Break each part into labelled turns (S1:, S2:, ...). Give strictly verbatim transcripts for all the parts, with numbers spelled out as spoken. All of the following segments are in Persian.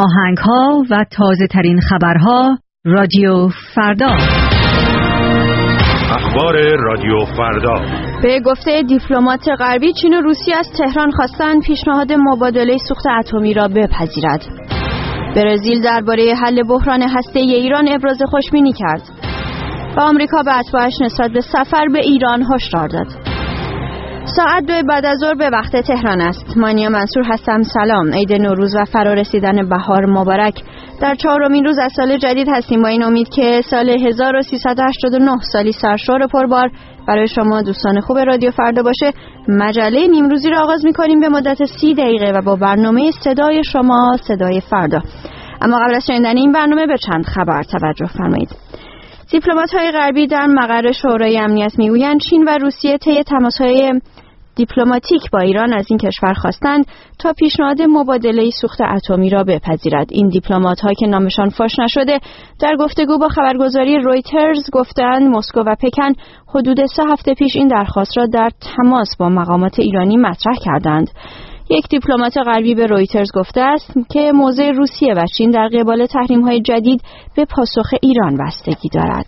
S1: آهنگ‌ها و تازه‌ترین خبرها رادیو فردا.
S2: اخبار رادیو فردا.
S3: به گفته دیپلمات غربی، چین و روسیه از تهران خواستند پیشنهاد مبادله سوخت اتمی را بپذیرد. برزیل درباره حل بحران هسته‌ای ایران ابراز خوشبینی کرد و آمریکا به اتباعش نسبت به سفر به ایران هشدار داد. ساعت دو بعد از ظهر به وقت تهران است. مانیا منصور هستم. سلام. عید نوروز و فرا رسیدن بهار مبارک. در چهارمین روز از سال جدید هستیم با این امید که سال هزار و سیصد و هشتاد و نه سالی سرشار و پربار برای شما دوستان خوب رادیو فردا باشه. مجله نیمروزی را آغاز می‌کنیم به مدت سی دقیقه و با برنامه صدای شما، صدای فردا. اما قبل از شنیدن این برنامه به چند خبر توجه فرمایید. دیپلمات‌های غربی در مقر شورای امنیت میگویند چین و روسیه طی تماس‌های دیپلماتیک با ایران از این کشور خواستند تا پیشنهاد مبادله سوخت اتمی را بپذیرد. این دیپلمات‌ها که نامشان فاش نشده در گفتگو با خبرگزاری رویترز گفتند مسکو و پکن حدود سه هفته پیش این درخواست را در تماس با مقامات ایرانی مطرح کردند. یک دیپلمات غربی به رویترز گفته است که موضع روسیه و چین در قبال تحریم‌های جدید به پاسخ ایران بستگی دارد.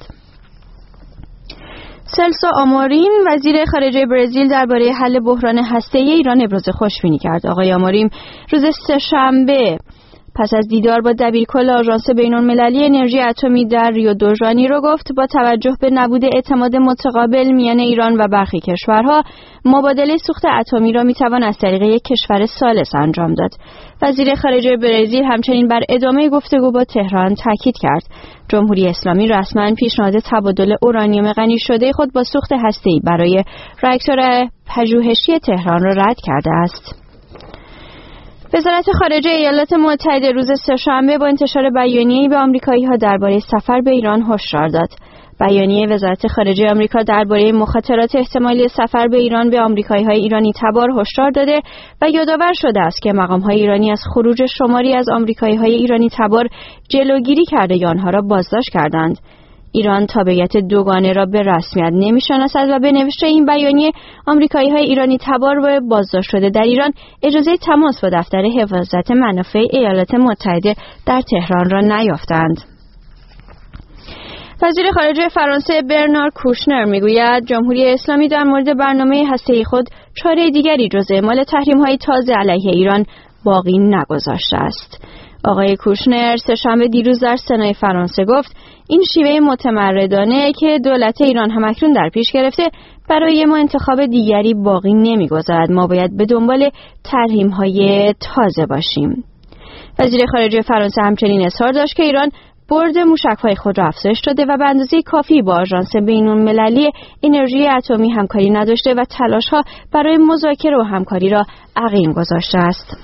S3: سلسو آموریم وزیر خارجه برزیل درباره حل بحران هسته‌ای ایران ابراز خوشبینی کرد. آقای آموریم روز سه‌شنبه پس از دیدار با دبیرکل آژانس بین‌المللی انرژی اتمی در ریو دو ژانیرو گفت با توجه به نبود اعتماد متقابل میان ایران و برخی کشورها، مبادله سوخت اتمی را میتوان از طریق یک کشور ثالث انجام داد. وزیر خارجه برزیل همچنین بر ادامه گفتگو با تهران تاکید کرد. جمهوری اسلامی رسما پیشنهاد تبادل اورانیوم غنی شده خود با سوخت هسته‌ای برای راکتور پژوهشی تهران را رد کرده است. وزارت خارجه ایالات متحده روز سه‌شنبه با انتشار بیانیه‌ای به آمریکایی‌ها درباره سفر به ایران هشدار داد. بیانیه وزارت خارجه آمریکا درباره مخاطرات احتمالی سفر به ایران به آمریکایی‌های ایرانی تبار هشدار داده و یادآور شده است که مقام‌های ایرانی از خروج شماری از آمریکایی‌های ایرانی تبار جلوگیری کرده یا آنها را بازداشت کردند. ایران تابعیت دوگانه را به رسمیت نمی‌شناسد و به نوشته این بیانیه آمریکایی‌های ایرانی تبار و بازداشت شده در ایران اجازه تماس با دفتر حفاظت منافع ایالات متحده در تهران را نیافتند. وزیر خارجه فرانسه برنار کوشنر میگوید جمهوری اسلامی در مورد برنامه هسته‌ای خود چاره دیگری جز اعمال تحریم‌های تازه علیه ایران باقی نگذاشته است. آقای کوشنر سه‌شنبه دیروز در سنای فرانسه گفت این شیوه متمردانه که دولت ایران همکنون در پیش گرفته برای ما انتخاب دیگری باقی نمی‌گذارد. ما باید به دنبال تحریم‌های تازه باشیم. وزیر خارجه فرانسه همچنین اظهار داشت که ایران برد موشک‌های خود را افزایش داده و به اندازه کافی با آژانس بین‌المللی انرژی اتمی همکاری نداشته و تلاش‌ها برای مذاکره و همکاری را عقیم گذاشته است.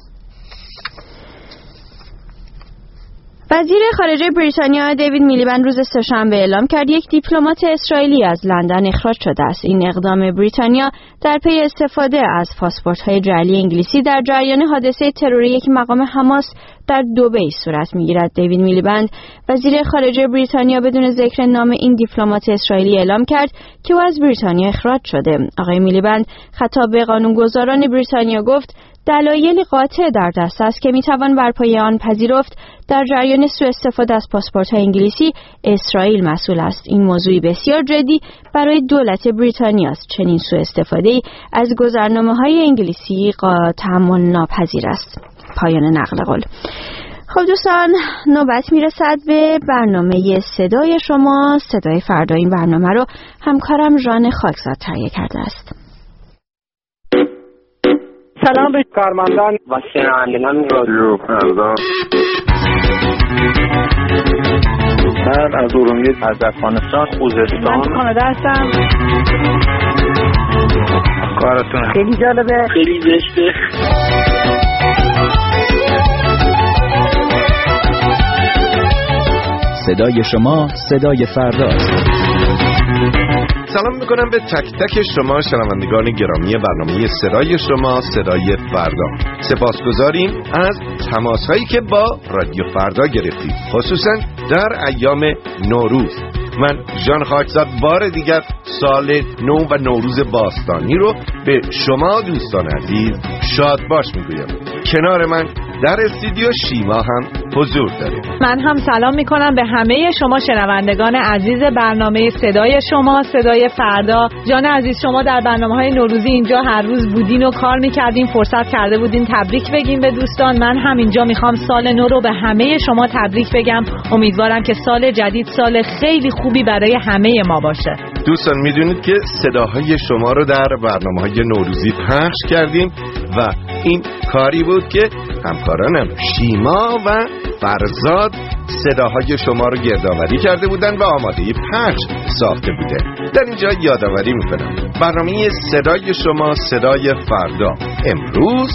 S3: وزیر خارجه بریتانیا دیوید میلیبند روز سه‌شنبه اعلام کرد یک دیپلمات اسرائیلی از لندن اخراج شده است. این اقدام بریتانیا در پی استفاده از پاسپورت‌های جعلی انگلیسی در جریان حادثه تروری یک مقام حماس در دبی صورت می‌گیرد. دیوید میلیبند وزیر خارجه بریتانیا بدون ذکر نام این دیپلمات اسرائیلی اعلام کرد که او از بریتانیا اخراج شده. آقای میلیبند خطاب به قانونگذاران بریتانیا گفت دلایل قاطع در دست است که میتوان بر پایه آن پذیرفت در جریان سوء استفاده از پاسپورت‌های انگلیسی اسرائیل مسئول است. این موضوعی بسیار جدی برای دولت بریتانیا است. چنین سوء استفاده‌ای از گذرنامه‌های انگلیسی تحمل ناپذیر است. پایان نقل قول. خب دوستان، نوبت میرسد به برنامه صدای شما، صدای فردا. این برنامه رو همکارم ژان خاکزاد تهیه کرده است.
S4: سلام به کارمندان و شنوندگان رادیو فردا. من از ارومیه، از افغانستان، خوزستان،
S5: من کانادا هستم.
S4: کارتون
S5: خیلی جالبه،
S4: خیلی زشته.
S6: صدای شما، صدای فرداست.
S2: سلام میکنم به تک تک شما شنوندگان گرامی برنامه صدای شما، صدای فردا. سپاسگزاریم از تماسهایی که با رادیو فردا گرفتید، خصوصا در ایام نوروز. من ژان خاکزاد بار دیگر سال نو و نوروز باستانی رو به شما دوستان عزیز شاد باش میگویم. کنار من در استودیو شیما هم حضور داره.
S5: من هم سلام میکنم به همه شما شنوندگان عزیز برنامه صدای شما، صدای فردا. جان عزیز، شما در برنامه‌های نوروزی اینجا هر روز بودین و کار میکردین، فرصت کرده بودین تبریک بگیم به دوستان. من هم اینجا میخوام سال نو رو به همه شما تبریک بگم. امیدوارم که سال جدید سال خیلی خوبی برای همه ما باشه.
S2: دوستان میدونید که صداهای شما رو در برنامه‌های نوروزی پخش کردیم و این کاری بود که همکارانم شیما و فرزاد صداهای شما رو گردآوری کرده بودن و آماده پخش ساخته بوده. در اینجا یادآوری میکنم برنامه صدای شما، صدای فردا، امروز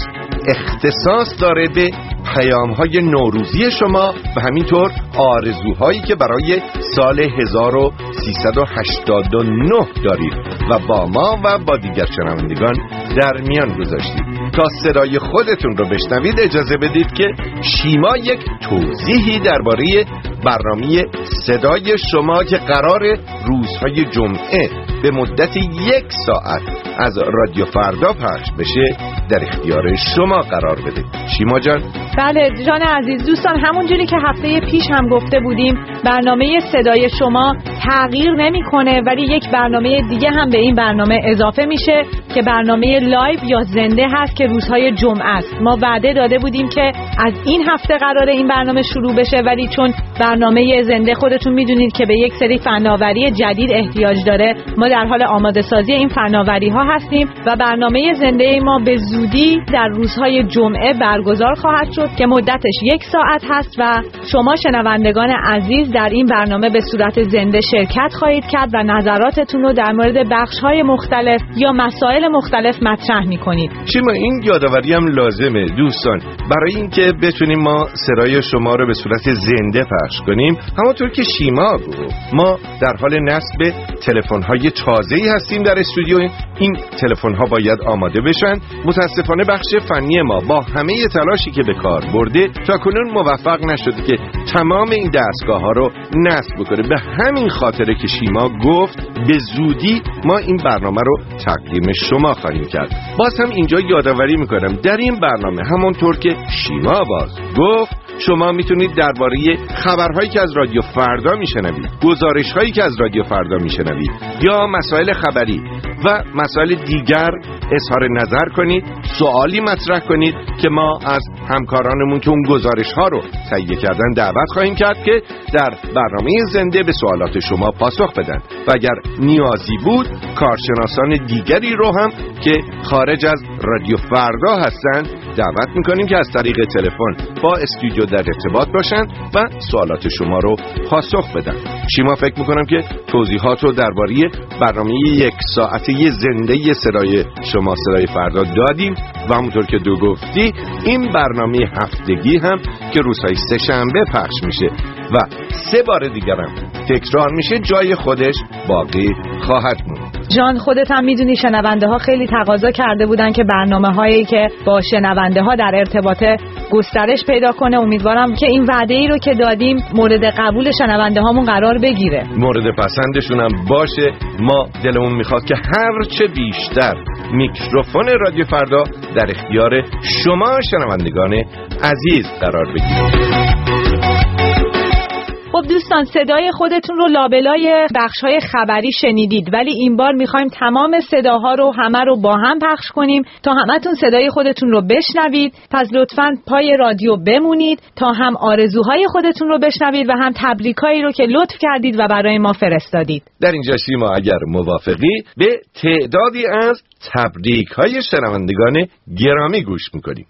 S2: اختصاص داره به پیام‌های نوروزی شما و همینطور آرزوهایی که برای سال هزار و سیصد و هشتاد و نه دارید و با ما و با دیگر شنوندگان در میان گذاشتید. تا صدای خودتون رو بشنوید اجازه بدید که شیما یک توضیحی درباره برنامه صدای شما که قرار روزهای جمعه به مدت یک ساعت از رادیو فردا پخش بشه در اختیار شما قرار بده. شیما جان.
S5: بله جان عزیز، دوستان همونجوری که هفته پیش هم گفته بودیم برنامه صدای شما تغییر نمیکنه، ولی یک برنامه دیگه هم به این برنامه اضافه میشه که برنامه لایو یا زنده هست که روزهای جمعه است. ما وعده داده بودیم که از این هفته قراره این برنامه شروع بشه، ولی چون برنامه زنده خودتون میدونید که به یک سری فناوری جدید احتیاج داره، ما در حال آماده سازی این فناوری ها هستیم و برنامه زنده ما به زودی در روزهای جمعه برگزار خواهد شد که مدتش یک ساعت هست و شما شنوندگان عزیز در این برنامه به صورت زنده شرکت خواهید کرد و نظراتتون رو در مورد بخش‌های مختلف یا مسائل مختلف مطرح می‌کنید.
S2: شیما این یادآوری هم لازمه دوستان، برای اینکه بتونیم ما صدای شما رو به صورت زنده پخش کنیم. همونطور که شیما گفت ما در حال نصب تلفن‌های تازه‌ای هستیم در استودیو. این تلفن‌ها باید آماده بشن. متاسفانه بخش فنی ما با همه تلاشی که به کار برده تا کنون موفق نشده که تمام این دستگاه‌ها رو نصب بکنه. به همین خاطره که شیما گفت به زودی ما این برنامه رو تقدیم شما خواهیم کرد. باز هم اینجا یادآوری میکنم در این برنامه همونطور که شیما باز گفت شما میتونید درباره خبرهایی که از رادیو فردا میشنوید، گزارشهایی که از رادیو فردا میشنوید یا مسائل خبری و مسائل دیگر اظهار نظر کنید، سوالی مطرح کنید که ما از همکارانمون که اون گزارش‌ها رو تهیه کردن دعوت خواهیم کرد که در برنامه زنده به سوالات شما پاسخ بدن و اگر نیازی بود کارشناسان دیگری رو هم که خارج از رادیو فردا هستن دعوت میکنیم که از طریق تلفن با استودیو در ارتباط باشن و سوالات شما رو پاسخ بدن. شیما فکر میکنم که توضیحات رو درباره برنامه یک ساعته زنده صدای شما، صدای فردا دادیم و همونطور که دو گفتی این برنامه هفتگی هم که روزهای سه شنبه پخش میشه و سه بار دیگر هم تکرار میشه جای خودش باقی خواهد موند.
S5: جان خودت هم میدونی شنونده ها خیلی تقاضا کرده بودن که برنامه هایی که با شنونده ها در ارتباط گسترش پیدا کنه. امیدوارم که این وعده ای رو که دادیم مورد قبول شنونده هامون قرار بگیره،
S2: مورد پسندشون هم باشه. ما دلمون میخواد که هر چه بیشتر میکروفون رادیو فردا در اختیار شما شنوندگان عزیز قرار بگیره.
S5: خب دوستان صدای خودتون رو لابلای بخش‌های خبری شنیدید، ولی این بار می‌خوایم تمام صداها رو همه رو با هم پخش کنیم تا همتون صدای خودتون رو بشنوید. پس لطفاً پای رادیو بمونید تا هم آرزوهای خودتون رو بشنوید و هم تبریکایی رو که لطف کردید و برای ما فرستادید.
S2: در اینجا شیما اگر موافقی به تعدادی از تبریک‌های شنوندگان گرامی گوش می‌کنیم.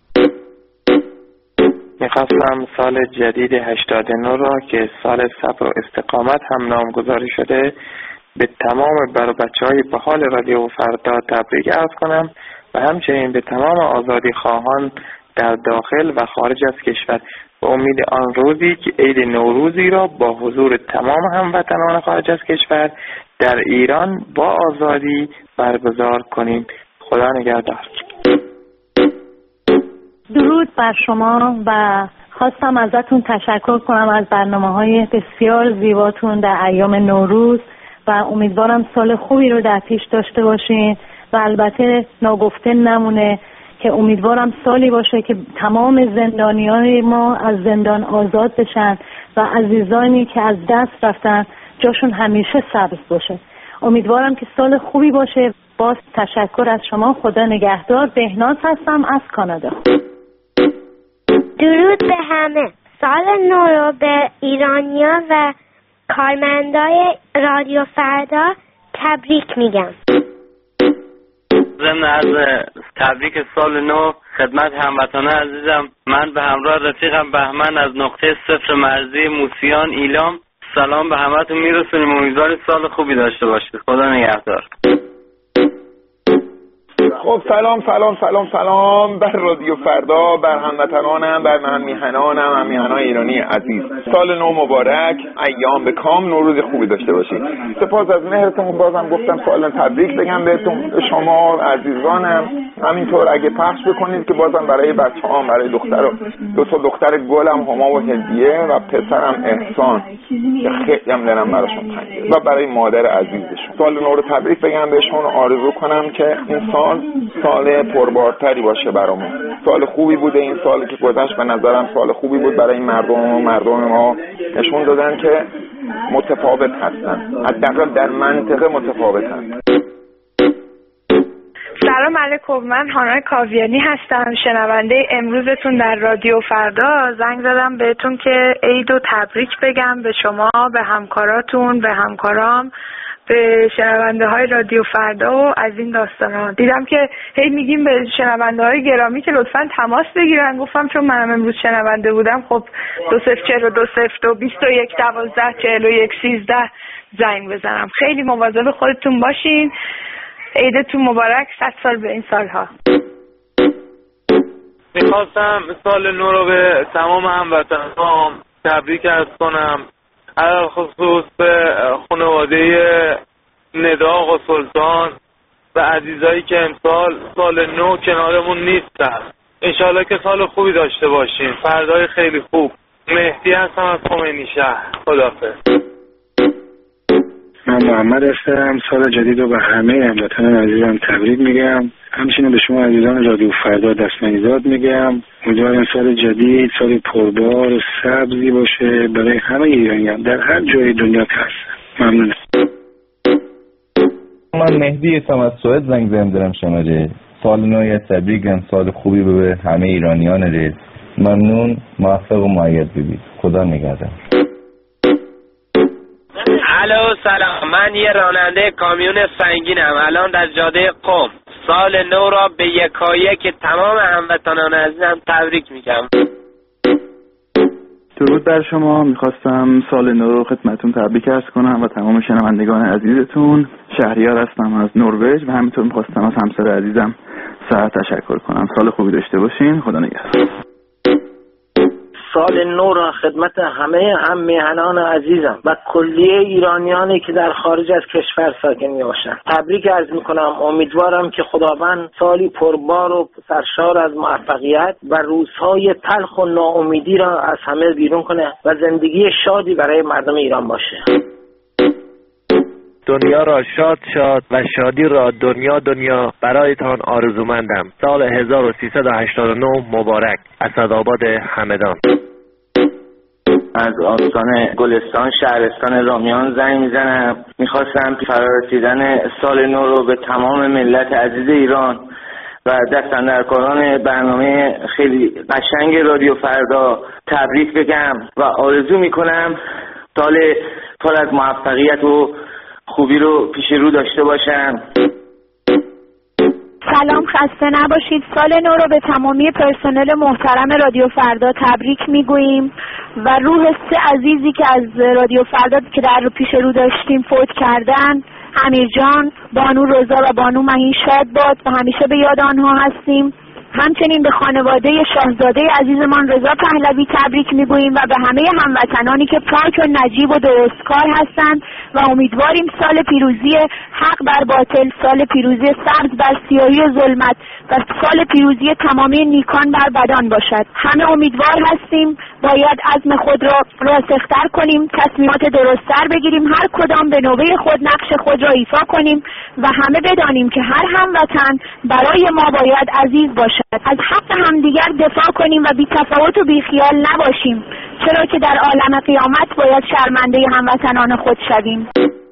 S4: میخواستم سال جدید هشتاد و نه را که سال صبر و استقامت هم نامگذاری شده به تمام بر بچه های به حال رادیو فردا تبریک عرض کنم و همچنین به تمام آزادی خواهان در داخل و خارج از کشور به امید آن روزی که عید نوروزی را با حضور تمام هموطنان خارج از کشور در ایران با آزادی برگزار کنیم. خدا نگهدار.
S7: درود بر شما و خواستم ازتون تشکر کنم از برنامه‌های بسیار زیباتون در ایام نوروز و امیدوارم سال خوبی رو در پیش داشته باشین و البته ناگفته نمونه که امیدوارم سالی باشه که تمام زندانیان ما از زندان آزاد بشن و عزیزانی که از دست رفتن جاشون همیشه سبز باشه. امیدوارم که سال خوبی باشه. باز تشکر از شما. خدا نگهدار. بهناز هستم از کانادا.
S8: درود به همه. سال نو رو به ایرانیان و کارمندای رادیو فردا تبریک میگم.
S9: ضمن عرض تبریک سال نو خدمت هموطنان عزیزم، من به همراه رفیقم بهمن از نقطه صفر مرزی موسیان ایلام سلام به همتون میرسونیم. امیدواریم سال خوبی داشته باشید. خدا نگهدار.
S10: خب سلام سلام سلام سلام بر رادیو فردا، بر هموطنانم، بر من میهنانم، هم میهنان ایرانی عزیز. سال نو مبارک، ایام به کام، نوروز خوبی داشته باشید. سپاس از مهرتون. بازم گفتم سال تبریک بگم بهتون، شما عزیزانم. همینطور اگه پخش بکنید که بازم برای بچه‌هام، برای دختر و دو تا دختر گلم هما و هدیه و پسرم احسان که خیلی هم دلم براشون تنگه و برای مادر عزیزشون سال نو رو تبریک بگم بهشون. آرزو کنم که این سال سال پربارتری باشه برامون. سال خوبی بوده این سالی که گذشت، به نظرم سال خوبی بود برای این مردم و مردم ما. نشون دادن که متفاوت هستن، حداقل در منطقه متفاوتن.
S11: سلام علیکم، من هانای کاویانی هستم، شنونده امروزتون در رادیو فردا. زنگ زدم بهتون که عید و تبریک بگم به شما، به همکاراتون، به همکارام، به شنونده های رادیو فردا و از این داستانان. دیدم که هی میگیم به شنونده های گرامی که لطفاً تماس بگیرن. گفتم چون منم امروز شنونده بودم، خب دو صفر چهل و دو صفر دو بیست و یک دوازده چهل و یک سیزده زنگ بزنم. خیلی مواظب خودتون باشین. عیدتون مبارک، صد سال به این سالها.
S9: میخواستم سال نو رو به تمام هموطنان تبریک عرض کنم، علل خصوص به خانواده نداغ و سلطان و عزیزایی که امسال سال نو کنارمون نیستن. انشالله که سال خوبی داشته باشین. فردای خیلی خوب. مهدی هستم از خمینی شهر. خداحافظ.
S12: من محمد هستم. سال جدید رو به همه هموطنان عزیزم تبریک میگم. همچنین به شما عزیزان رادیو فردا دستمنیزاد میگم. امیدوارم سال جدید سال پربار و سبزی باشه برای همه ایرانیان در هر جای دنیا که هستن. ممنونم.
S13: من مهدی هستم از سوئد، زنگ زدم دارم شما ره. سال نو تبریکم، سال خوبی به همه ایرانیان ره. ممنون، موفق و مؤید ببید. خدا نگهدار.
S14: الو سلام، من یه راننده کامیون سنگینم، الان در جاده قم. سال نو را به یکایک که تمام هموطنان عزیزم تبریک میگم.
S15: درود بر شما. میخواستم سال نو رو خدمتتون تبریک عرض کنم و تمام شنوندگان عزیزتون. شهریار هستم از نروژ و همینطور میخواستم از همسر عزیزم سعد تشکر کنم. سال خوبی داشته باشین. خدا نگهدار.
S16: سال نو را خدمت همه هم میهنان عزیزم و کلیه ایرانیانی که در خارج از کشور ساکن میباشند تبریک عرض میکنم. امیدوارم که خداوند سالی پربار و سرشار از موفقیت و روزهای تلخ و ناامیدی را از همه بیرون کنه و زندگی شادی برای مردم ایران باشه.
S17: دنیا را شاد شاد و شادی را دنیا دنیا برایتان آرزومندم. سال هزار و سیصد و هشتاد و نه مبارک. اسدآباد همدان.
S18: از آستان گلستان شهرستان رامیان زنگ میزنم. میخواستم فرارسیدن سال نو رو به تمام ملت عزیز ایران و دستاندرکاران برنامه خیلی قشنگ رادیو فردا تبریک بگم و آرزو میکنم سال پر از موفقیت و خوبی رو پیش رو داشته باشم.
S19: سلام، خسته نباشید. سال نو رو به تمامی پرسنل محترم رادیو فردا تبریک میگوییم و روح سه عزیزی که از رادیو فردا که در پیش رو داشتیم فوت کردن، امیر جان، بانو رضا و بانو مهین شاد باد و همیشه به یاد آنها هستیم. همچنین به خانواده شاهزاده عزیزمان رضا پهلوی تبریک میگوییم و به همه هموطنانی که پاک و نجیب و درستکار هستند و امیدواریم سال پیروزی حق بر باطل، سال پیروزی سبز بر سیاهی و ظلمت و سال پیروزی تمامی نیکان بر بدان باشد. همه امیدوار هستیم، باید عزم خود را راسختر کنیم، تصمیمات درست‌تر بگیریم، هر کدام به نوبه خود نقش خود را ایفا کنیم و همه بدانیم که هر هموطن برای ما باید عزیز باشد. از حق همدیگر دفاع کنیم و بی تفاوت و بی خیال نباشیم، چرا که در عالم قیامت باید شرمنده هموطنان خود شویم.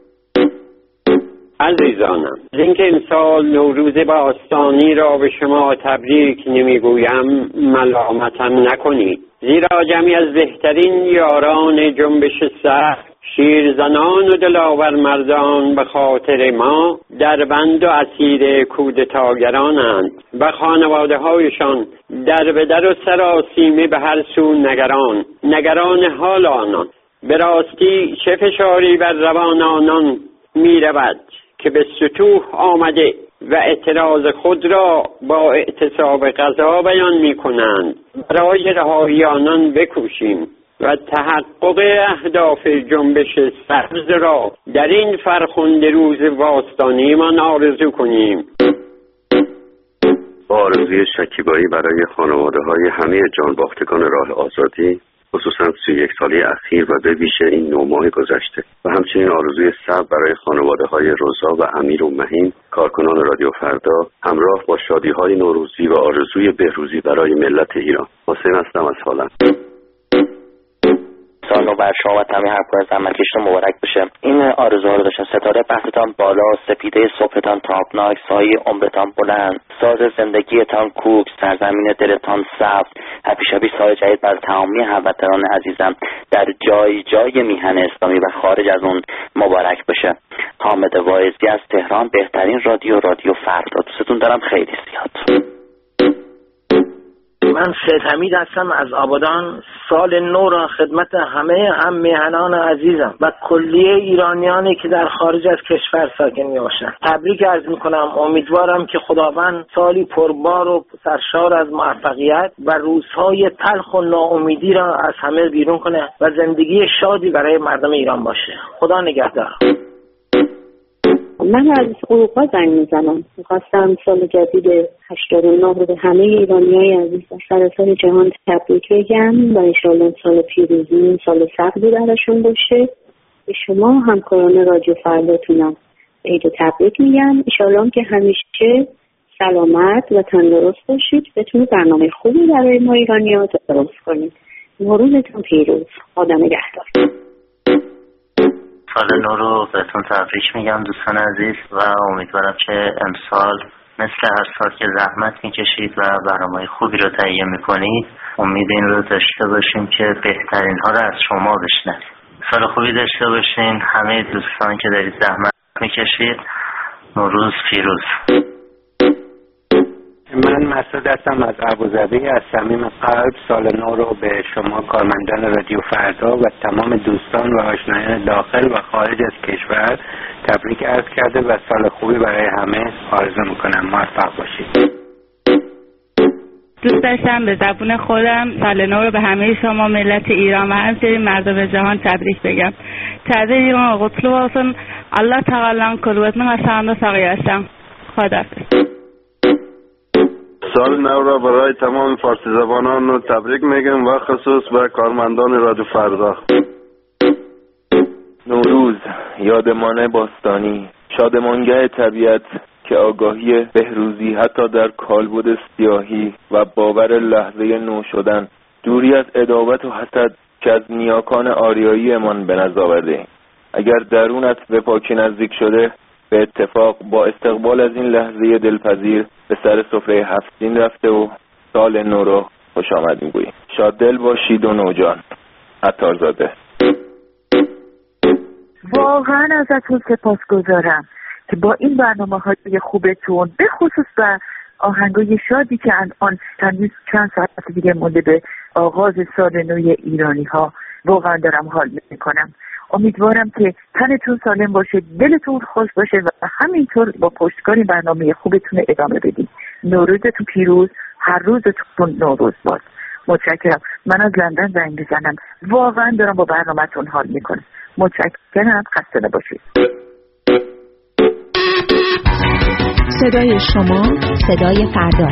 S20: عزیزانم، از اینکه امسال نوروز باستانی را به شما تبریک نمیگویم ملامتم نکنید، زیرا جمعی از بهترین یاران جنبش سخت، شیرزنان و دلاور مردان به خاطر ما در بند و اسیر کودتاگرانند و خانواده هایشان در به در و سراسیمه به هر سو نگران نگران حال آنان. به راستی چه فشاری بر روان آنان می رود که به سطوح آمده و اعتراض خود را با اعتصاب غذا بیان می کنند. برای رهایی آنان بکوشیم و تحقق اهداف جنبش سبز را در این فرخنده روز باستانی من آرزو کنیم.
S21: با آرزوی شکیبایی برای خانواده های همه جانباختگان راه آزادی، خصوصا سی و یک سالی اخیر و به ویژه این نو ماه گذشته، و همچنین آرزوی صبر برای خانواده های رضا و امیر و مهین، کارکنان رادیو فردا، همراه با شادی های نوروزی و آرزوی بهروزی برای ملت ایران. حسین هستم از هلند.
S22: سال نو بر شما و تمامی همکاران زحمتکشتون مبارک بشه. این آرزوها رو داشتم: ستاره بختتان بالا، سپیده صبحتان تابناک، سایه عمرتان بلند، ساز زندگیتان کوک، سرزمین دلتان سبز. هپی سال جدید بر تمامی هموطنان عزیزم در جای جای میهن اسلامی و خارج از اون مبارک بشه. حامد واعظی از تهران، بهترین رادیو رادیو فردا. دوستتون دارم خیلی زیاد.
S16: من سید حمید هستم از آبادان. سال نو را خدمت همه هم میهنان عزیزم و کلیه ایرانیانی که در خارج از کشور ساکن میباشند تبریک عرض میکنم. امیدوارم که خداوند سالی پربار و سرشار از موفقیت و روزهای تلخ و ناامیدی را از همه بیرون کنه و زندگی شادی برای مردم ایران باشه. خدا نگهدار.
S23: من از اروپا زنگ میزنم. میخواستم سال جدید هشتاد و نه رو به همه ایرانیای عزیز در سراسر جهان تبریک بگم و انشاءالله سال پیروزی، سال سبزی براشون باشه. به شما همکاران رادیو فرداتونم عید تبریک میگم. انشاءالله که همیشه سلامت و تندرست باشید، بتونید برنامه خوبی برای ما ایرانی‌ها درست کنید. نوروزتون پیروز. خدا نگهدار.
S24: سال نو رو بهتون تبریک میگم دوستان عزیز و امیدوارم که امسال مثل هر سال که زحمت میکشید و برنامه خوبی رو تهیه میکنید، امید این رو داشته باشیم که بهترین ها رو از شما بشنویم. سال خوبی داشته باشین همه دوستان که دارید زحمت میکشید. نوروز پیروز.
S20: من مسعود هستم از ابوظبی. از صمیم قلب سال نو رو به شما کارمندان رادیو فردا و تمام دوستان و آشنایان داخل و خارج از کشور تبریک عرض کرده و سال خوبی برای همه آرزو میکنم. موفق باشید.
S25: دوست داشتم به زبون خودم سال نو رو به همه شما ملت ایران و همچنین مردم جهان تبریک بگم. تعزیه ایران و قطلو باسن الله تعالی کلوتن و سلام و ساقیاشم. خداحافظ.
S26: سال نو را برای تمام فارسی زبانان رو تبریک میگم و خصوص به کارمندان رادیو فردا.
S27: نوروز، یادمان باستانی، شادمانگه طبیعت که آگاهی بهروزی حتی در کالبد سیاهی و باور لحظه نو شدن، دوری از عداوت و حسد که از نیاکان آریایی من به نظر آورده. اگر درونت به پاکی نزدیک شده، به اتفاق با استقبال از این لحظه دلپذیر به سر سفره هفت‌سین رفته و سال نو رو خوش آمد میگوییم. شاد دل باشید و نوجان. عطارزاده.
S28: واقعا ازتون سپاسگزارم که با این برنامه‌های خوبتون، به خصوص با آهنگای شادی که الان چند چند ساعت دیگه مونده به آغاز سال نوی ایرانی ها، واقعا دارم حال میکنم. امیدوارم که تنتون سالم باشه، دلتون خوش باشه و همینطور با پشتکار برنامه خوبتون ادامه بدید. نوروزتون پیروز، هر روزتون نوروز باد. متشکرم. من از لندن زنگ میزنم. واقعا دارم با برنامه‌تون حال میکنم. متشکرم. خسته نباشید.
S1: صدای شما، صدای فردا.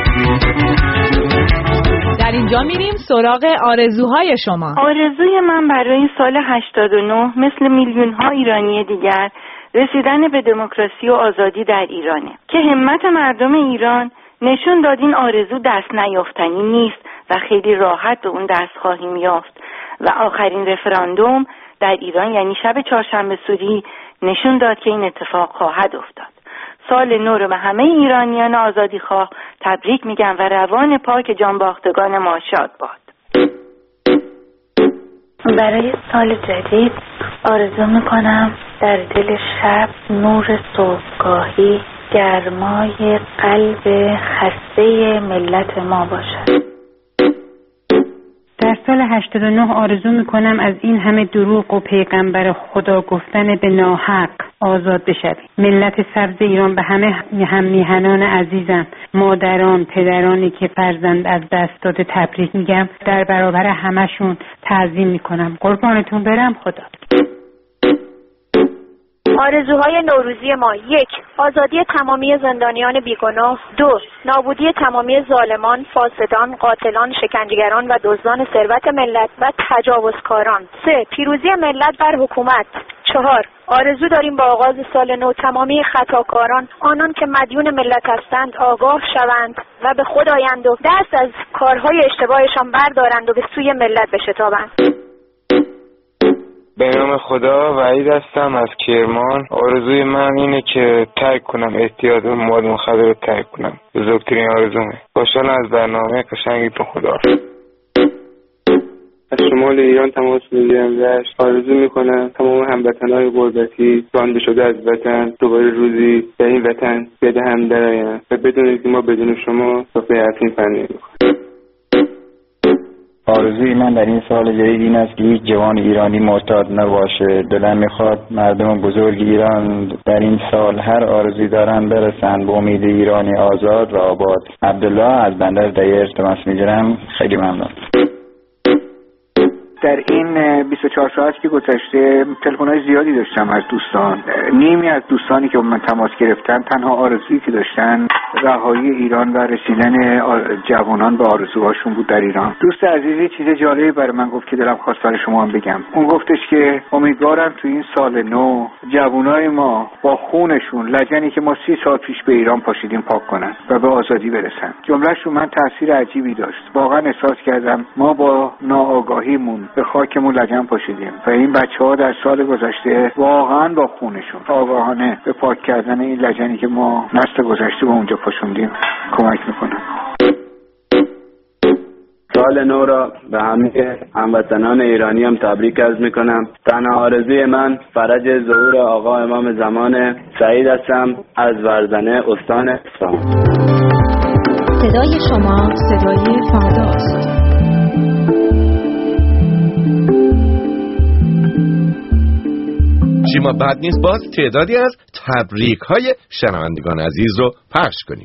S5: در اینجا میریم سراغ آرزوهای شما.
S29: آرزوی من برای سال هشتاد و نه مثل میلیون ها ایرانی دیگر رسیدن به دموکراسی و آزادی در ایرانه که همت مردم ایران نشون داد این آرزو دست نیافتنی نیست و خیلی راحت به اون دست خواهیم یافت. و آخرین رفراندوم در ایران یعنی شب چهارشنبه سوری نشون داد که این اتفاق خواهد افتاد. سال نو رو به همه ایرانیان آزادیخواه تبریک میگم و روان پاک جانباختگان ما شاد باد.
S19: برای سال جدید آرزو میکنم در دل شب نور صبحگاهی گرمای قلب خسته ملت ما باشد.
S2: در سال هشتاد و نه آرزو میکنم از این همه دروغ و پیغمبر خدا گفتن به ناحق آزاد بشویم. ملت سبز ایران به همه هم میهنان عزیزم، مادران، پدرانی که فرزند از دست داده تبریک میگم. در برابر همشون تعظیم میکنم. قربانتون برم. خدا.
S19: آرزوهای نوروزی ما: یک، آزادی تمامی زندانیان بیگناه. دو، نابودی تمامی ظالمان، فاسدان، قاتلان، شکنجهگران و دزدان ثروت ملت و تجاوزکاران. سه، پیروزی ملت بر حکومت. چهار، آرزو داریم با آغاز سال نو تمامی خطاکاران، آنان که مدیون ملت هستند، آگاه شوند و به خود آیند و دست از کارهای اشتباهشان بردارند و به سوی ملت بشتابند.
S3: به نام خدا. وحید هستم از کرمان. آرزوی من اینه که ترک کنم اعتیاد و مواد مخدر رو ترک کنم. بزرگترین آرزومه. خوشحالم از برنامه قشنگتون. خدا.
S4: از شمال ایران تماس میگیرم. داشت آرزو میکنم تمام هموطنهای غربتی رانده شده از وطن دوباره روزی در این وطن یاد هم درآیند و بدونید که ما بدون شما صفحه حرفین فن نمی‌کنیم.
S6: آرزوی من در این سال جدید این است که هیچ جوان ایرانی معتاد نباشه. دلم میخواد مردم بزرگ ایران در این سال هر آرزویی دارن برسن به امید ایرانی آزاد و آباد. عبدالله از بندر دیر تماس میگیرم. خیلی ممنون.
S7: در این بیست و چهار ساعتی که گذشته تلفن‌های زیادی داشتم از دوستان. نیمی از دوستانی که من تماس گرفتن تنها آرزویی که داشتن رهایی ایران و رسیدن جوانان به آرزوهاشون بود در ایران. دوست عزیزی چیز جالبی برای من گفت که دلم خواست برای شما هم بگم. اون گفتش که امیدوارم تو این سال نو جوانای ما با خونشون لجنی که ما سی سال پیش به ایران پاشیدیم پاک کنن و به آزادی برسن. جمله‌ش رو من تاثیر عجیبی داشت. واقعا احساس کردم ما با ناآگاهیمون به خاکمون لجن پاشیدیم و این بچه‌ها در سال گذشته واقعا با خونشون آگاهانه به پاک کردن این لجنی که ما نسل گذشته به اونجا پاشوندیم کمک میکنن.
S8: سال نو را به همه هموطنان ایرانی هم تبریک عرض میکنم. تنها آرزوی من فرج ظهور آقا امام زمان. سعید هستم از ورزنه استان اصفهان.
S1: صدای شما صدای فرداست.
S9: چی ما بد نیست باز تعدادی از تبریک های شنوندگان عزیز رو پخش کنیم.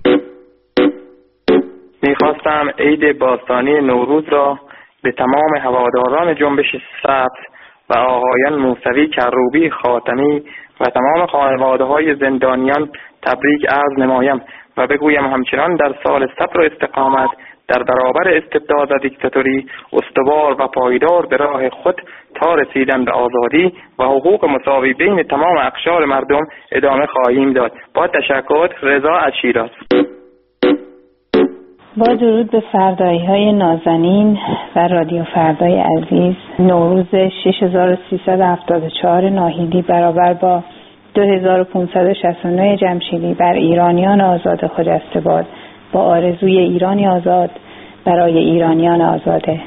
S10: میخواستم عید باستانی نوروز را به تمام هواداران جنبش سبز و آقایان موسوی کروبی خاتمی و تمام خانواده های زندانیان تبریک عرض نمایم و بگویم همچنان در سال صبر و استقامت در برابر استبداد و دیکتاتوری استوار و پایدار به راه خود تا رسیدن به آزادی و حقوق مساوی بین تمام اقشار مردم ادامه خواهیم داد. با تشکر، رضا از شیراز.
S11: با درود به فردایی های نازنین و رادیو فردای عزیز، نوروز شش هزار و سیصد و هفتاد و چهار ناهیدی برابر با دو هزار و پانصد و شصت و نه جمشیدی بر ایرانیان آزاد خجسته باد، با آرزوی ایرانی آزاد برای ایرانیان آزاده.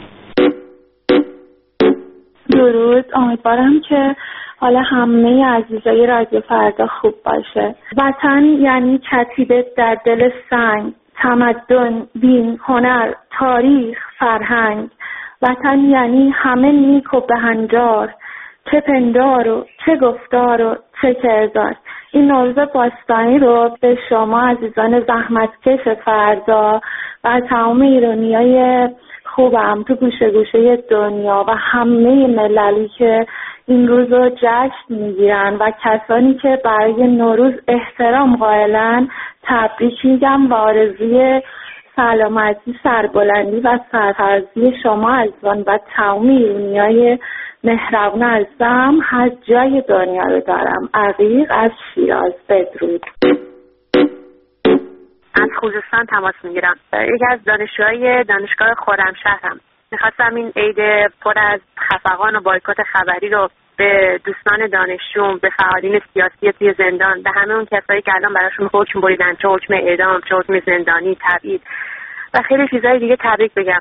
S30: درود، امیدوارم که حالا همه عزیزای رادیو فردا خوب باشه. وطن یعنی کتیبه در دل سنگ، تمدن، دین، هنر، تاریخ، فرهنگ. وطن یعنی همه نیک و بهنجار، چه پندار و چه گفتار و چه کردار. این نوروز باستانی رو به شما عزیزان زحمتکش فردا و تمام ایرانیای خوبم تو گوشه گوشه دنیا و همه مللی که این روز رو جشن میگیرن و کسانی که برای نوروز احترام قائلن تبریک میگم و آرزوی سلامتی، سربلندی و سرفرازی شما عزیزان و تمام ایرانیای مهربان عزیزم هر جای دنیا رو دارم. عقیق از شیراز. بدرود.
S12: از خوزستان تماس میگیرم. یکی از دانشجوهای دانشگاه خرمشهرم. میخواستم این عید پر از خفقان و بایکوت خبری رو به دوستان دانشجوم، به فعالین سیاسی توی زندان، به همه اون کسایی که الان براشون حکم بریدن، چه حکم اعدام، چه حکم زندانی، تبعید و خیلی چیزای دیگه تبریک بگم.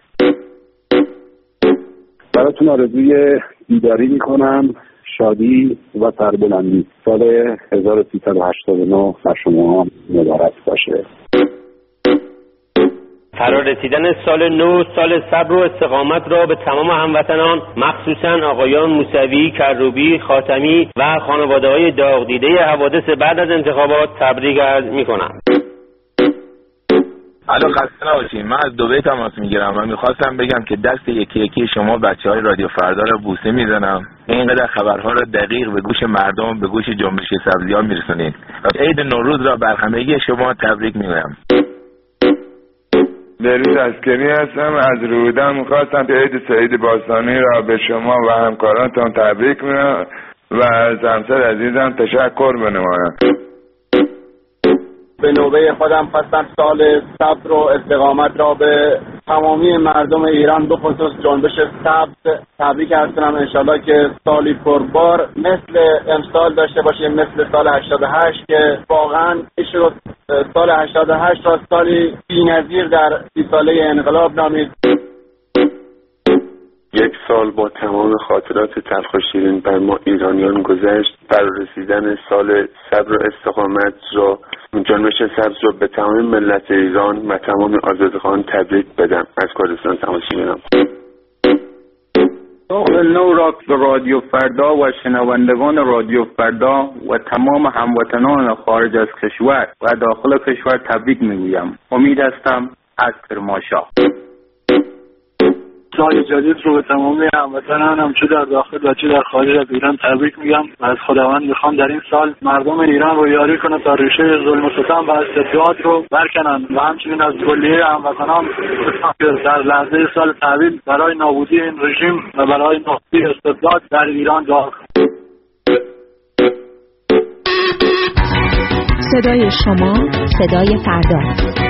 S13: براتون آرزوی بیداری میکنم، شادی و سربلندی. سال هزار و سیصد و هشتاد و نه بر شما مبارک باشه.
S14: فرارسیدن سال نو، سال صبر و استقامت را به تمام هموطنان، مخصوصا آقایان موسوی، کروبی، خاتمی و خانواده‌های داغ دیده حوادث بعد از انتخابات تبریک عرض می‌کنم.
S27: الو خسته نباشین. من از دبی تماس میگیرم و میخواستم بگم که دست یکی یکی شما بچه های رادیو فردا رو بوسه میزنم. اینقدر خبرها رو دقیق به گوش مردم، به گوش جنبش سبزی‌ها میرسونید. عید نوروز را بر همگی شما تبریک میگم.
S3: بروز اسکری هستم از رودم. میخواستم که عید سعید باستانی را به شما و همکارانتان تبریک میگم و از همسر عزیزم تشکر بنمایم.
S15: به نوبه خودم خواستم سال صبر و استقامت را به تمامی مردم ایران، به خصوص جنبش سبز تبریک عرض کنم. انشالله که سالی پربار مثل امسال داشته باشیم، مثل سال هشتاد و هشت که واقعا شد سال هشتاد و هشت را سالی بی‌نظیر در سی ساله انقلاب نامید.
S16: یک سال با تمام خاطرات تلخ و شیرین بر ما ایرانیان گذشت. بر رسیدن سال صبر و استقامت را، جنبش سبز را به تمام ملت ایران و تمام آزادخواهان تبریک بدم. از کردستان تماس میگیرم.
S6: سال نو را به رادیو فردا و شنوندگان رادیو فردا و تمام هموطنان خارج از کشور و داخل کشور تبریک میگویم. امید هستم از کرمانشاه.
S17: سال جدید رو به تمامی هموطنانم چه در داخل و چه در خارج از ایران تبریک میگم و از خداوند میخوام در این سال مردم ایران رو یاری کنه تا ریشه ظلم و ستم و استبداد رو برکنن و همچنین از کلیه هموطنان که در لحظه سال تحویل برای نابودی این رژیم و برای نابودی استبداد در ایران دعا کنند.
S1: صدای شما، صدای فردا.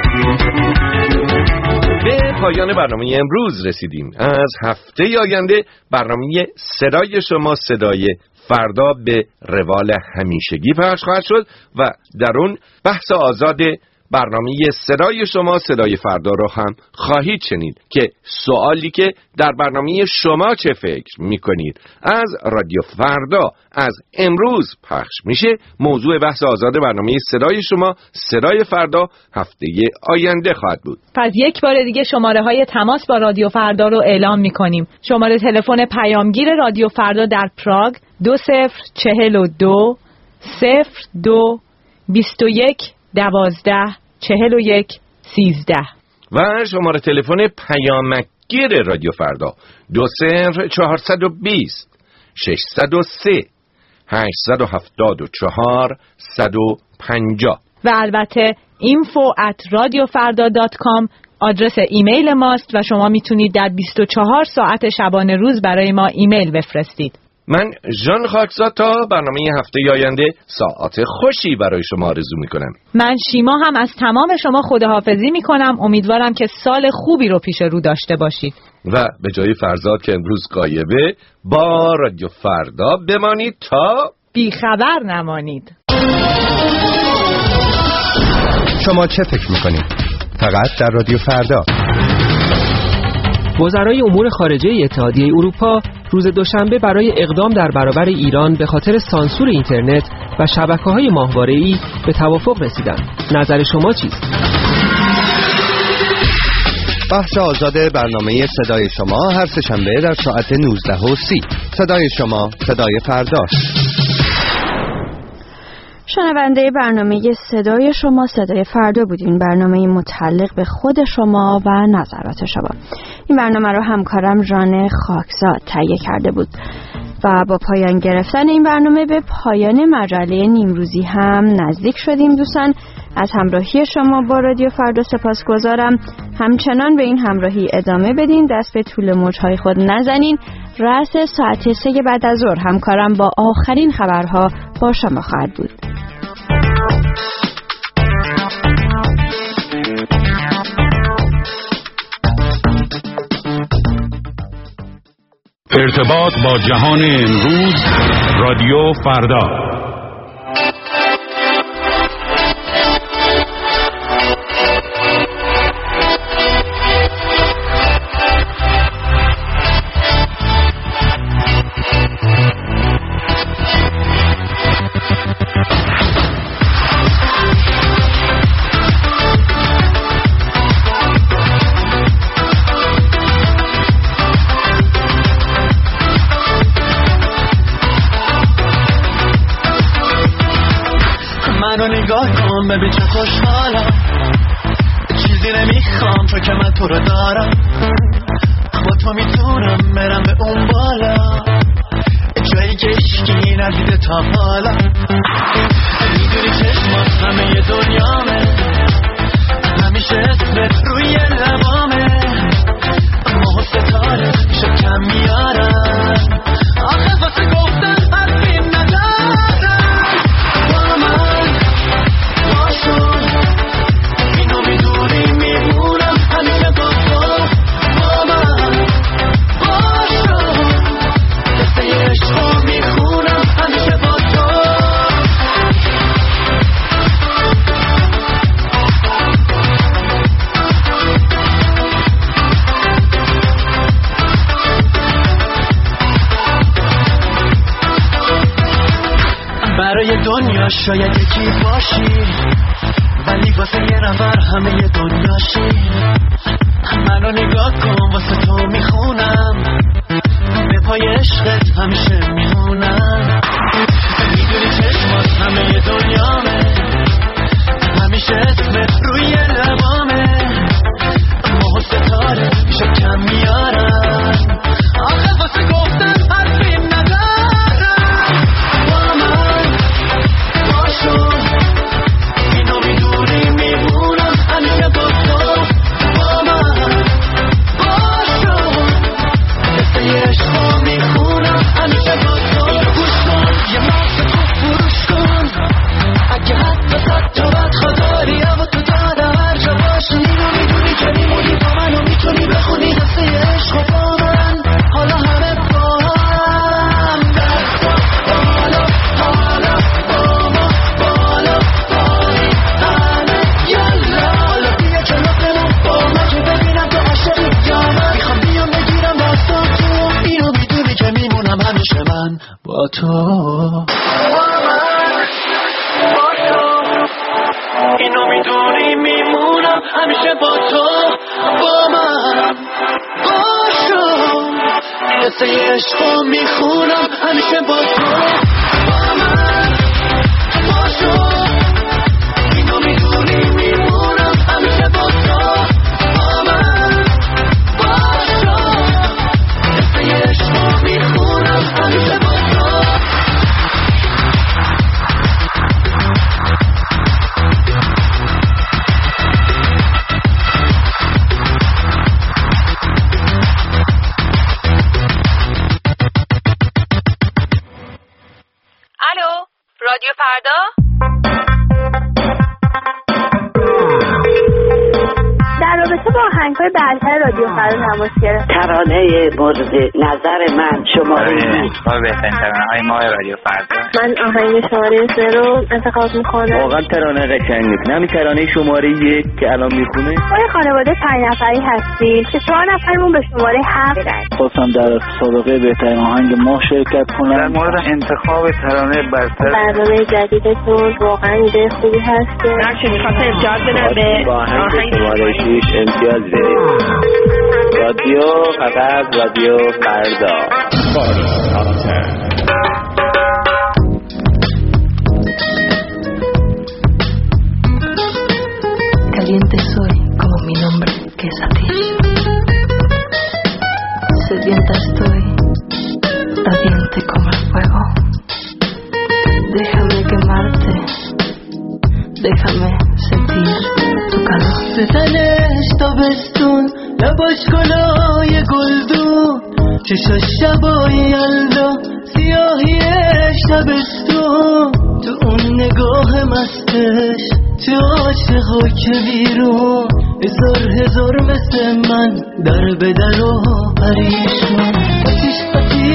S9: به پایان برنامه امروز رسیدیم. از هفته آینده برنامه صدای شما، صدای فردا به روال همیشگی پخش خواهد شد و در اون بحث آزاد برنامه صدای شما، صدای فردا رو هم خواهید شنید که سوالی که در برنامه شما چه فکر میکنید از رادیو فردا از امروز پخش میشه موضوع بحث آزاد برنامه صدای شما، صدای فردا هفته آینده خواهد بود.
S5: پس یک بار دیگه شماره های تماس با رادیو فردا رو اعلام میکنیم. شماره تلفن پیامگیر رادیو فردا در پراگ دو صفر چهل و دو صفر دو بیست و یک دوازده چهل و یک سیزده
S9: و شماره تلفن پیامگیر رادیو فردا دو صفر چهارصد و بیست ششصد و سه هشتصد و هفتاد و چهار صد و پنجاه
S5: و البته اینفو ات رادیو فردا دات کام آدرس ایمیل ماست و شما میتونید در بیست و چهار ساعت شبانه روز برای ما ایمیل بفرستید.
S9: من ژان خاکزاد تا برنامه هفته آینده ساعت خوشی برای شما آرزو میکنم.
S5: من شیما هم از تمام شما خداحافظی میکنم. امیدوارم که سال خوبی رو پیش رو داشته باشید
S9: و به جای فرزاد که امروز غایبه با رادیو فردا بمانید تا
S5: بیخبر نمانید.
S18: شما چه فکر میکنید؟ فقط در رادیو فردا.
S21: وزرای امور خارجه اتحادیه اروپا روز دوشنبه برای اقدام در برابر ایران به خاطر سانسور اینترنت و شبکه‌های ماهواره‌ای به توافق رسیدند. نظر شما چیست؟
S18: بحث آزاد برنامه صدای شما هر سه‌شنبه در ساعت نوزده و سی. صدای شما، صدای فرداست.
S22: شنونده برنامه صدای شما، صدای فردا بودین. برنامه متعلق به خود شما و نظرات شما. این برنامه رو همکارم ژان خاکزاد تهیه کرده بود و با پایان گرفتن این برنامه به پایان مجله نیمروزی هم نزدیک شدیم. دوستان از همراهی شما با رادیو فردا سپاسگزارم. همچنان به این همراهی ادامه بدین، دست به طول موجهای خود نزنین. رأس ساعت سه بعد از ظهر همکارم با آخرین خبرها با شما خواهد بود.
S2: ارتباط با جهان امروز، رادیو فردا.
S4: نگاه کن ببین چه خوشحالم، چیزی نمیخوام تو که من تو رو دارم، با تو میتونم برم به اون بالا، جایی که اشکی ندیده تا حالا. میدونی چشمات همه ی دنیامه، همیشه اسمت روی لبامه، ماه و ستاره میشه کم میارم، آخه واسه گفتن حرفی ندارم. با من باشون اینو میدونی میمونم همیشه با تو، با من باشون قصه ی عشقو میخونم همیشه با تو. برای دنیا شاید یکی باشی، ولی واسه یه نفر همه ی دنیاشی. منو نگاه کن واسه تو میخونم، به پای عشقت همیشه میمونم. میدونی چشمات همه ی دنیامه، همیشه اسمت روی لبامه، ماه و ستاره میشه کم میارم، آخه واسه گفتن حرفی ندارم. با من باشون اینو میدونی میمونم همیشه با تو، با من باشون قصه ی عشقو میخونم همیشه با تو. اینو گوش کن یه مغز خوب فروش کن، اگه حتی صد تا بدخوا داری اما تو دادم هر جا باشی. اینو میدونی که میمونی با من و میتونی بخونی قصه ی عشقو با من، حالا همه با هم دستا بالا حالا با ما بالا باری همه یالا. حالا بیا جلومون با من که ببینم تو عاشقی یا من، میخوام بیام بگیرم دستم تو، اینو میدونی که میمونم همیشه من با تو. اینو میدونی میمونم همیشه با تو، با من باشم قصه ی عشقو میخونم همیشه با تو، با من باشم اینو میدونی میمونم همیشه با تو، با من باشم قصه ی عشقو میخونم همیشه با تو.
S5: الو، رادیو فردا؟
S30: در رابطه با آهنگ‌های برتر رادیو فردا تماس گرفت.
S19: ترانه مورد نظر من شماره
S20: ما بهترین ترانه‌های ما رادیو فردا.
S30: من آهنگ شماره سه رو انتخاب می‌کنم.
S19: واقعا ترانه قشنگ می‌کنه. همین ترانه شماره یک که الان می‌خونه.
S30: ما یه خانواده پنج نفری هستیم که چهار نفرمون به شماره هفت میرن.
S23: خواستم در مسابقه بهترین آهنگ ما شرکت کنم.
S20: در مورد انتخاب ترانه برتر
S30: برنامه جدیدتون واقعا ایده خوبی هست.
S19: نقشه می‌خواستم امتیاز بدم به آهنگ شماره شش امتیاز بدیم. رادیو فقط رادیو فردا.
S24: Caliente soy como mi nombre que es a ti. Sedienta estoy, ardiente como el fuego. Déjame quemarte, déjame sentir tu calor.
S4: بزنش تابستون لباش گلای گلدون، چشاش شبای یلدا سیاهی شبستون، تو اون نگاه مستش تو عاشقا که بیرون، هزار هزار مثل من در به در و پریشون. آتیش آتیش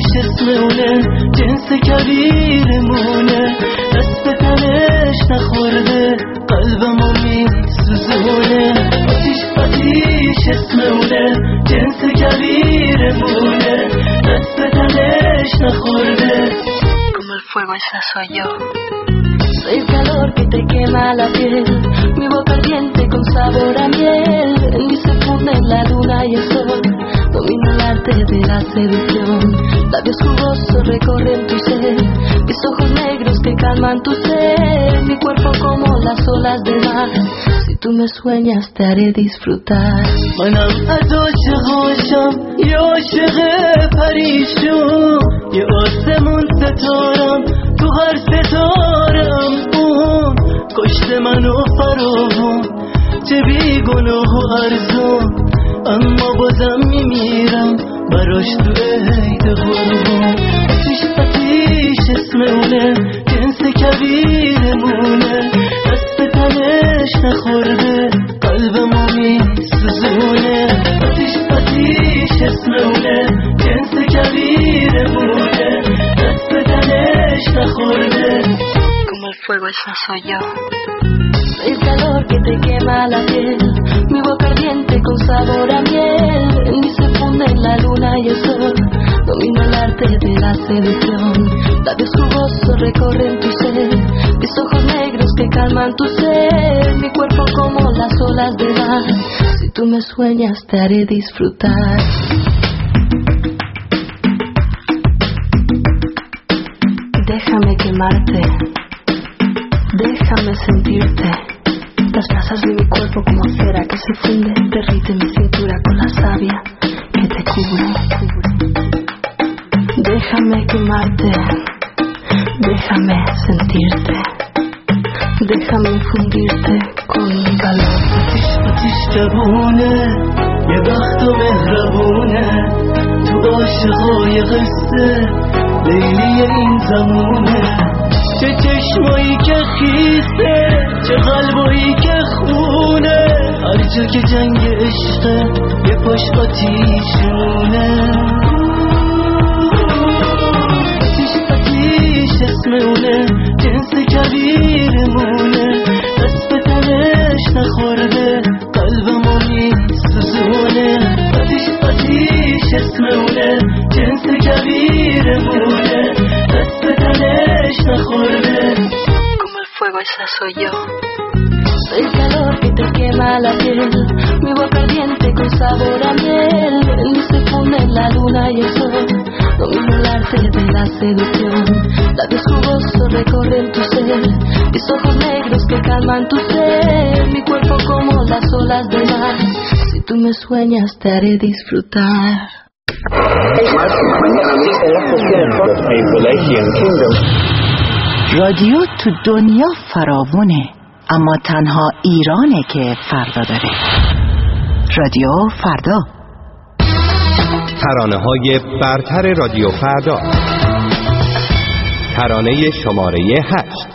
S4: اسمونه جنس کبیرمونه دست به تنش نخورده قلبمو میسوزونه آتیش آتیش اسمونه جنس کبیرمونه دست به تنش نخورده
S24: Como el fuego esa soy yo. Soy el calor que te quema la piel, mi boca ardiente con sabor a miel. En mí se funden la luna y el sol, domino el arte de la seducción. Labios jugosos recorren tu ser, mis ojos negros que calman tu ser. Mi cuerpo como las olas del mar, si tú me sueñas te haré disfrutar.
S4: منم از عاشقاشم یه عاشق پریشون، یه آسمون ستارم تو هر ستارم. اون کشت منو فراوون چه بی گناه و ارزون، اما بازم میمیرم براش تو عید قربون. آتیش آتیش اسمونه جنس کبیرمونه دست به تنش نخورده قلبمو میسوزونه. آتیش آتیش اسمونه جنس کبیرمونه دست به تنش نخورده.
S24: Como el fuego esa soy yo. Soy el calor que te quema la piel, mi boca ardiente con sabor a miel. En mí se funden la luna y el sol, domino el arte de la seducción. Labios jugosos recorren tu ser, mis ojos negros que calman tu ser. Mi cuerpo como las olas del mar, si tú me sueñas te haré disfrutar. Déjame quemarte, déjame sentirte. Las brasas de mi cuerpo como cera que se funde, derrite mi cintura con la savia que te cubre. Déjame quemarte, déjame sentirte, déjame infundirte con mi calor.
S4: آتیش آتیش جوونه یه بخت و مهربونه تو عاشقای قصه لیلی این زمونه. چه چشمایی که خیسه چه قلبایی که خونه، هر جا که جنگ عشقه یه پاش آتیشونه. آتیش آتیش اسمونه جنس کبیرمونه دست به تنش نخورده قلبمو میسوزونه. آتیش آتیش اسمونه جنس کبیرمونه دست به تنش نخورده.
S24: Como el fuego esa soy yo. Soy el calor que te quema la piel, mi boca ardiente con sabor a miel. En mí se funden la luna y el sol, domino el arte de la seducción. Labios jugosos recorren tu ser, mis ojos negros que calman tu ser. Mi cuerpo como las olas del mar, si tú me sueñas te haré disfrutar.
S1: رادیو تو دنیا فراوونه، اما تنها ایرانه که فردا داره. رادیو فردا،
S18: ترانه های برتر رادیو فردا. ترانه شماره هشت.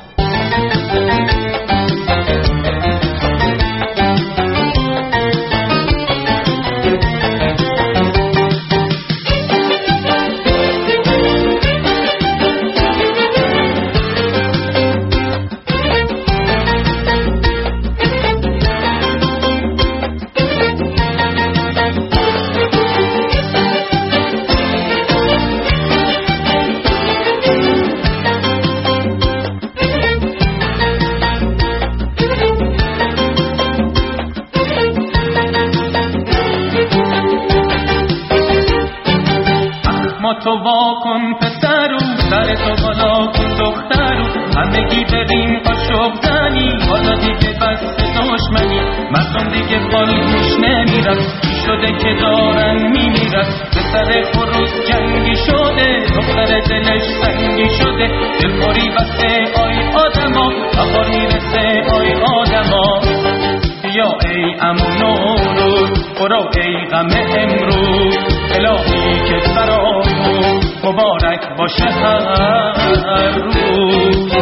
S7: تو واکن پسرو سر تو بالا کن دخترو همگی بریم قاشق زنی حالا دیگه بس دشمنی مردم دیگه بالگوش نمیرن شده که دارن میمیرن پسر خروس جنگی شده دختر دلش سنگی شده دلخوری بسته آی آدما بهار میرسه آی آدما یا ای امون رو برو ای غم امروز الهی که برامون مبارک باشه هر روز.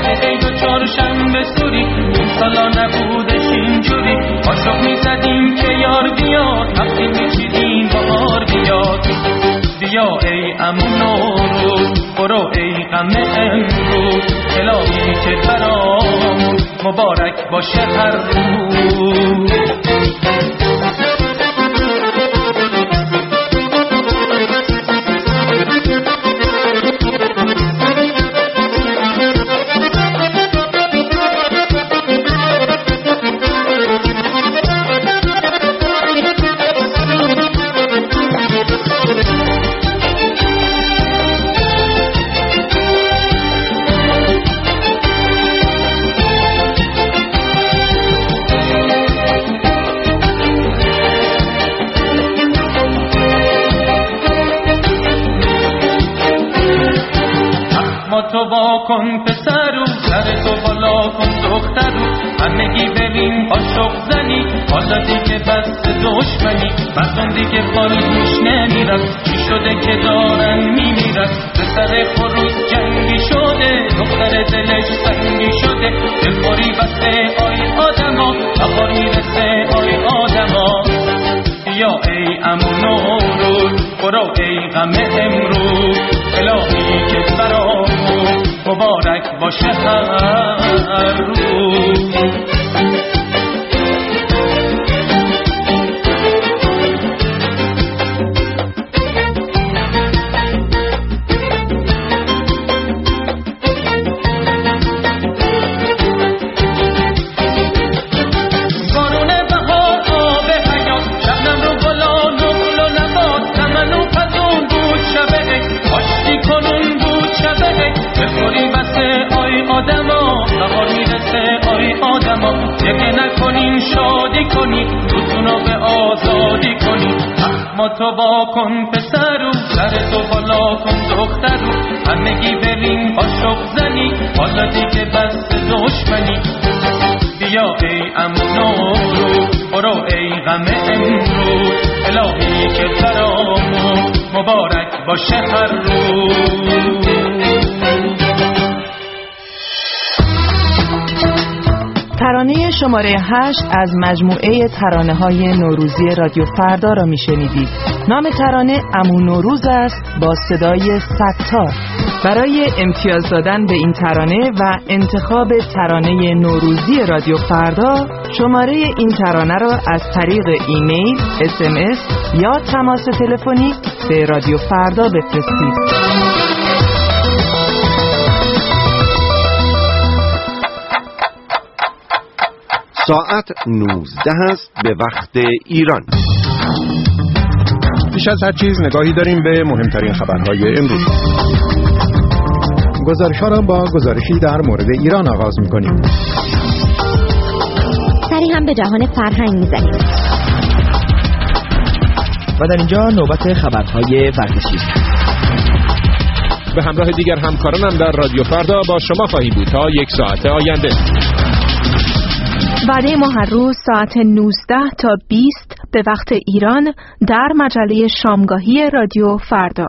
S7: عید و چهارشنبه سوری این سالا نبودش اینجوری عاشق میزدیم که یار بیاد وقتی میچیدیم بهار بیاد بیا ای عمو نوروز برو ای غم امروز الهی که برامون مبارک باشه هر روز تو با کن پسرو سر تو بالا کن دخترو همگی ببین عاشق زنی حالا دیگه بس دشمنی مردم دیگه بالوش نمیرن چی شده که دارن میمیرن پسر خروس جنگی شده دختر دلش سنگی شده دلخوری بسته آی آدما بخار میرسه آی آدما بیا ای عمو نوروز برو ای غم امروز الهی که برامون مبارک باشه هر روز یکی نکنین شادی کنی روزونو به آزادی کنی ما تو با کن پسرو سر تو بالا کن دخترو همگی بریم عاشق زنی حالا دیگه بس دشمنی بیا ای عمو نوروز برو ای غم امروز الهی که برامون مبارک باشه هر روز
S1: ترانه شماره هشت از مجموعه ترانه‌های نوروزی رادیو فردا را میشنیدید. نام ترانه عمو نوروز است با صدای ستار. برای امتیاز دادن به این ترانه و انتخاب ترانه نوروزی رادیو فردا شماره این ترانه را از طریق ایمیل، اس ام اس یا تماس تلفنی به رادیو فردا بفرستید.
S9: ساعت نوزده است به وقت ایران.
S8: پیش از هر چیز نگاهی داریم به مهمترین خبرهای امروز. گزارش‌ها را با گزارشی در مورد ایران آغاز می‌کنیم.
S10: سری هم به جهان فرهنگ می‌زنیم.
S21: و در اینجا نوبت خبرهای ورزشی.
S8: به همراه دیگر همکارانم در رادیو فردا با شما خواهیم بود تا یک ساعت آینده.
S22: وعده ما هر روز ساعت نوزده تا بیست به وقت ایران در مجله شامگاهی رادیو فردا.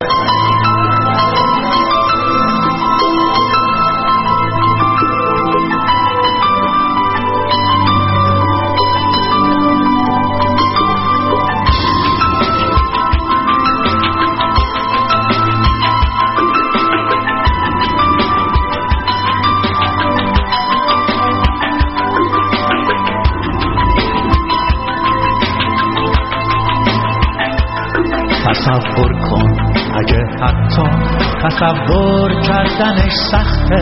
S4: تصور کن اگه حتی تصور کردنش سخته،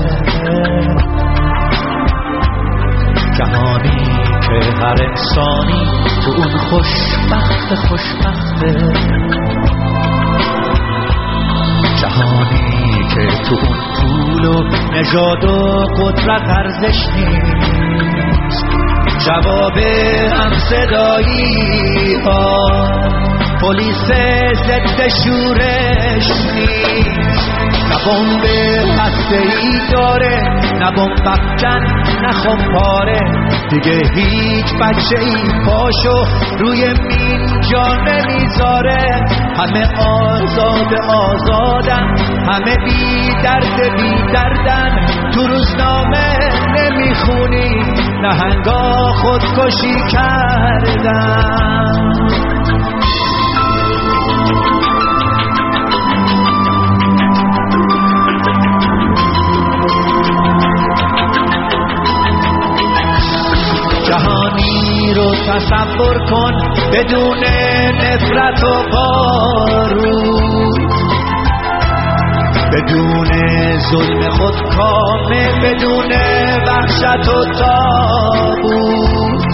S4: جهانی که هر انسانی تو اون خوشبخت خوشبخته، جهانی که تو اون پول و نژاد و قدرت ارزش نیست، جواب هم صدایی ها پلیس ضد شورش نیست. نه بمب هسته‌ای داره، نه بمب افکن، نه خمپاره. دیگه هیچ بچه‌ای پاشو روی مین جا نمیذاره. همه آزاد آزادن، همه بی درد بی دردن. تو روزنامه نمیخونی نهنگا خودکشی کردن. جهانی رو تصور کن بدون نفرت و بارود، بدون ظلم خودکامه، بدون وحشت و تابوت.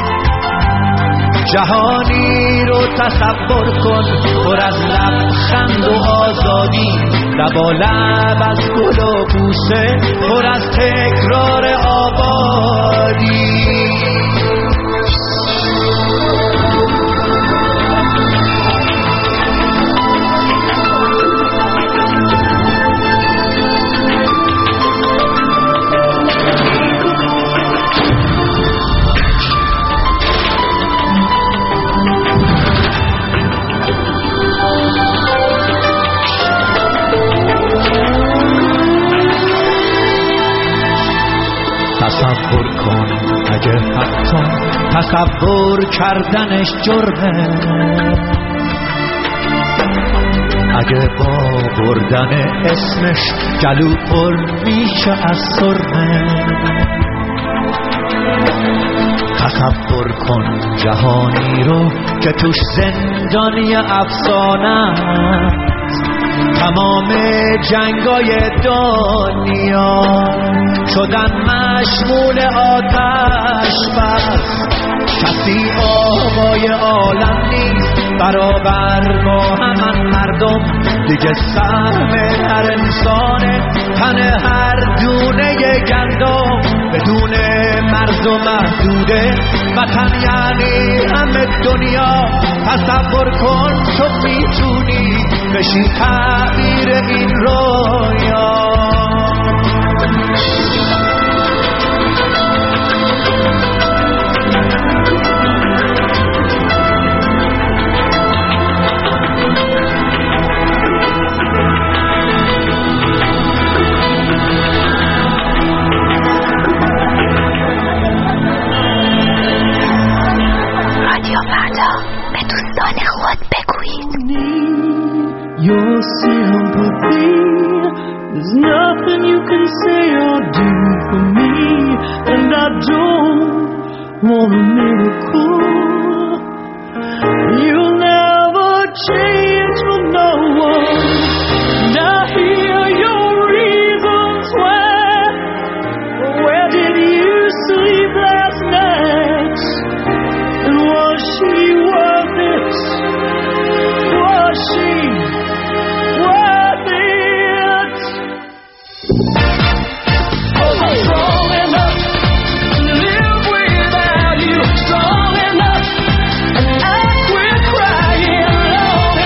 S4: جهانی رو تصور کن پر از لبخند و آزادی، لبالب از گل و بوسه، پر از تکرار آبادی. تصور کن اگه حتی تصور کردنش جرمه، اگه با بردن اسمش گلو پر میشه از سرمه. تصور کن جهانی رو که توش زندانی افسانه، تمام جنگای دنیا شدن مشمول آتش بس. کسی آقای عالم نیست برابر با همان مردم. دیگه سهم هر انسانه تن هر دونه گندم. بدون مرز و محدوده وطن یعنی همه دنیا. تصور کن تو میتونی بشی تعبیر این رویا.
S24: رادیو فردا به دوستان خود بگویید.
S4: Your sympathy, there's nothing you can say or do for me, and I don't want a miracle. You'll never change for no one, and I hear your reasons why. Where did you sleep last night, and was she worth it? Was she strong enough, and I quit crying long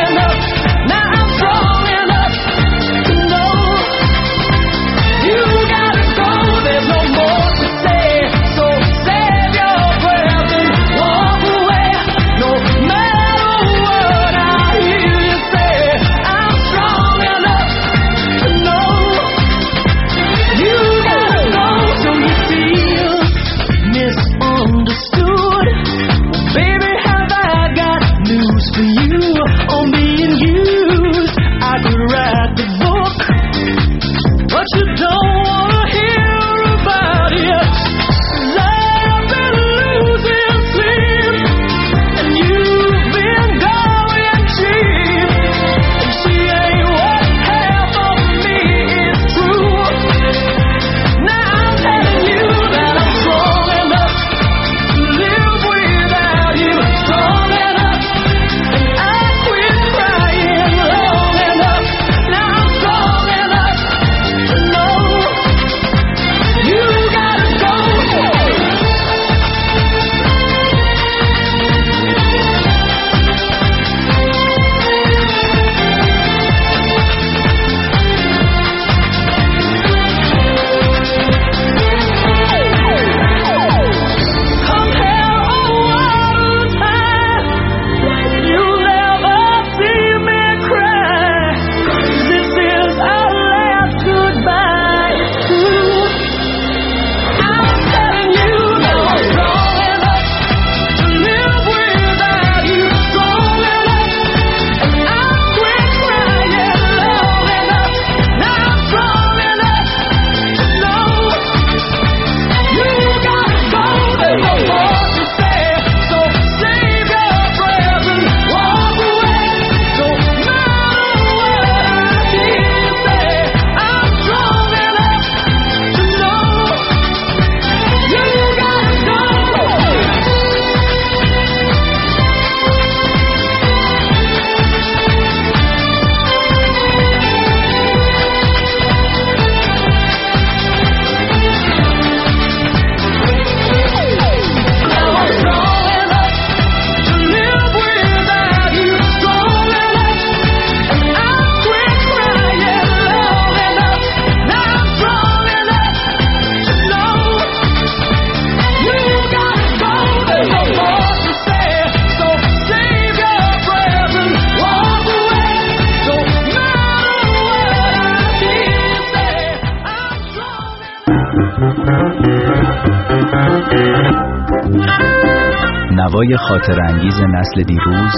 S3: نوای خاطر انگیز نسل دیروز،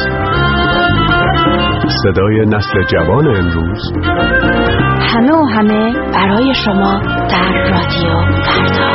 S11: صدای نسل جوان امروز،
S22: همه و همه برای شما در رادیو فردا.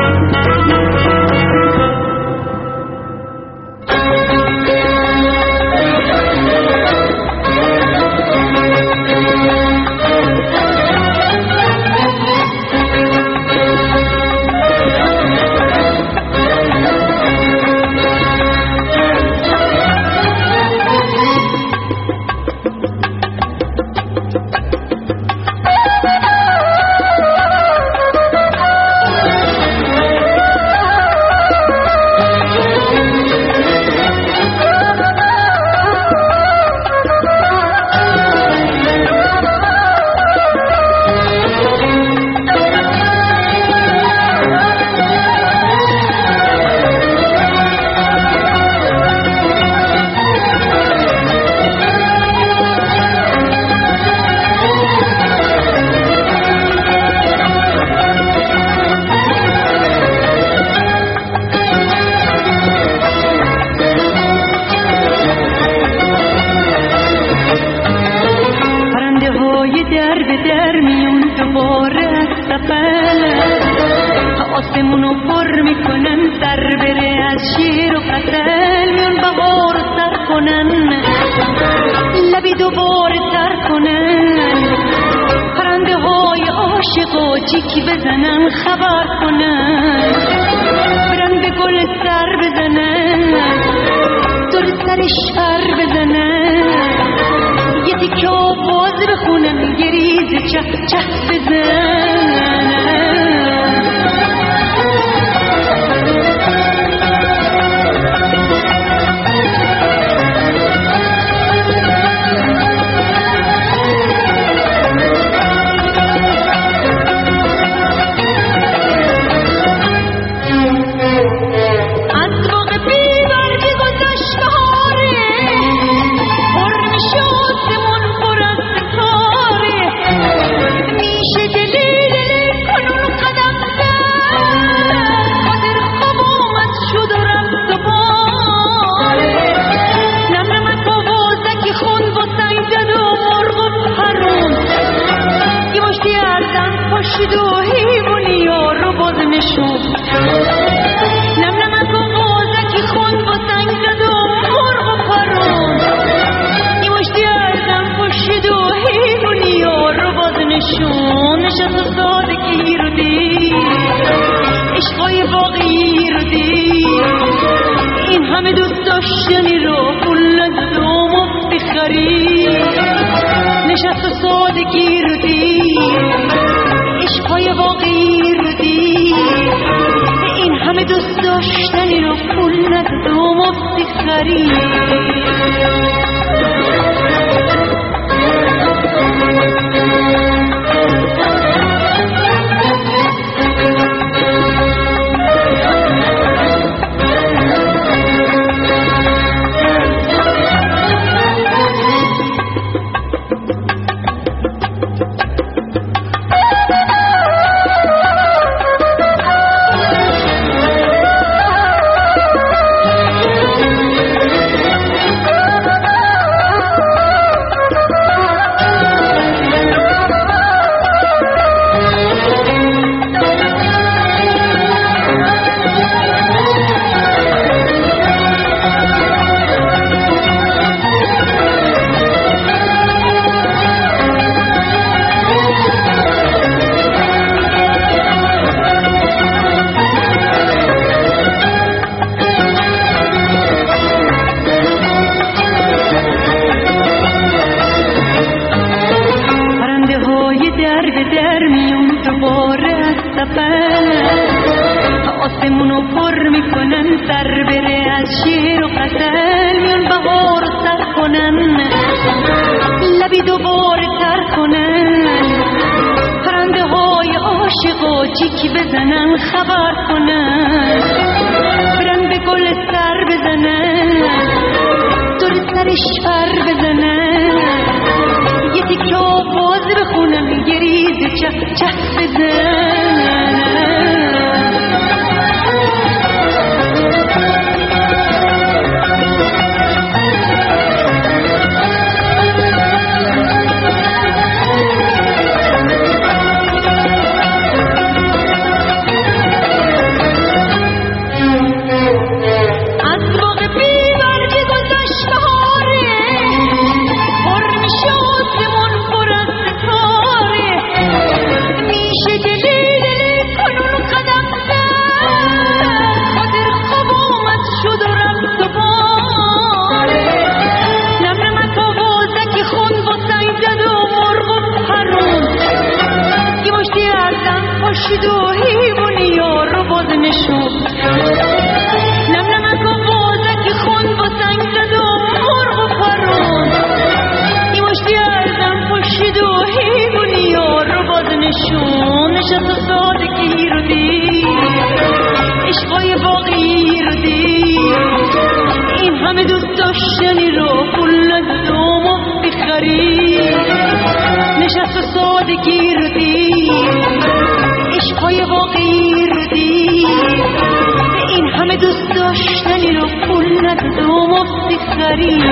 S24: همه دوست داشتنی رو پول نداد و ما بخریم نشست و سادگی رو دید عشقای واقعی رو دید این همه دوست داشتنی رو پول نداد و ما بخریم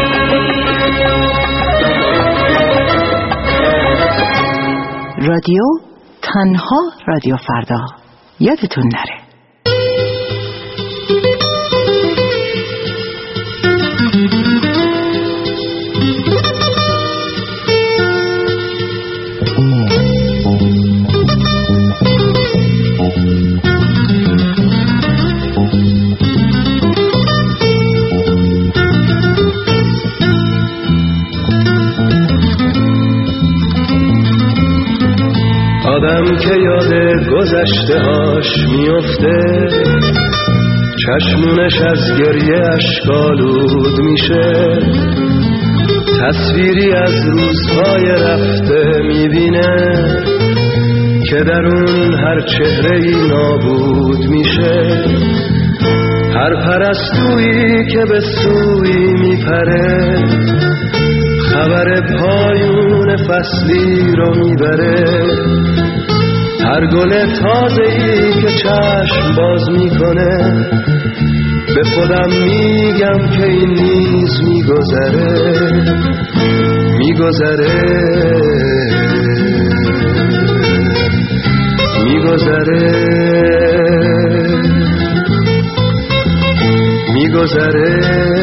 S1: رادیو تنها رادیو فردا یادتون نره.
S12: آدم که یاد گذشته هاش میفته چشمونش از گریه اشکالود میشه تصویری از روزهای رفته میبینه که در اون هر چهره‌ای نابود میشه هر پرستویی که به سوی میپره خبر پایون فصلی رو میبره هر گل تازه‌ای که چشم باز میکنه به خودم میگم که این نیز میگذره میگذره میگذره میگذره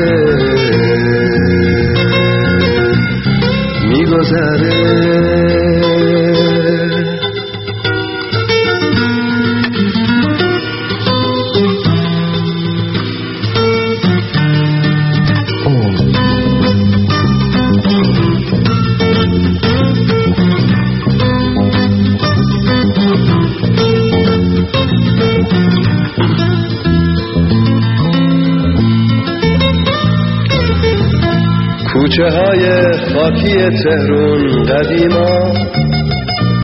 S12: میگذره کوچه های خاکی تهرون قدیما